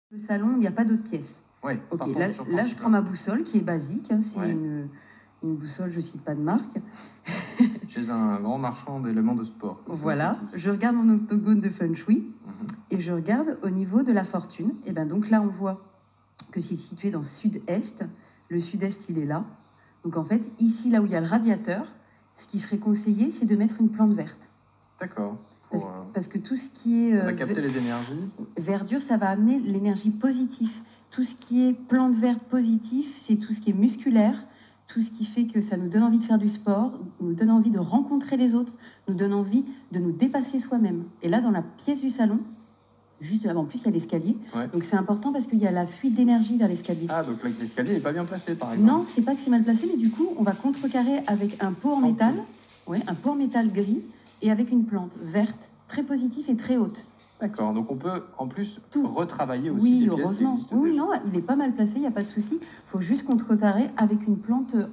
Le salon, il n'y a pas d'autres pièces. Oui, Ok, là, je prends ma boussole qui est basique. Hein, c'est une boussole, je ne cite pas de marque. Chez un grand marchand d'éléments de sport. Voilà, je regarde mon octogone de Feng Shui et je regarde au niveau de la fortune. Et bien donc là, on voit que c'est situé dans le sud-est. Le sud-est, il est là. Donc en fait, ici, là où il y a le radiateur, ce qui serait conseillé, c'est de mettre une plante verte. D'accord. Parce que tout ce qui est... on va capter les énergies. Verdure, ça va amener l'énergie positive. Tout ce qui est plante verte positive, c'est tout ce qui est musculaire, tout ce qui fait que ça nous donne envie de faire du sport, nous donne envie de rencontrer les autres, nous donne envie de nous dépasser soi-même. Et là, dans la pièce du salon, juste en plus, il y a l'escalier. Ouais. Donc c'est important parce qu'il y a la fuite d'énergie vers l'escalier. Ah, donc l'escalier n'est pas bien placé, par exemple. Non, c'est pas que c'est mal placé, mais du coup, on va contrecarrer avec un pot en métal, un pot en métal gris, et avec une plante verte, très positive et très haute. D'accord, donc on peut en plus retravailler aussi oui, les pièces heureusement. qui existent Oui, déjà. non, il n'est pas mal placé, il n'y a pas de souci. Il faut juste contrecarrer avec une plante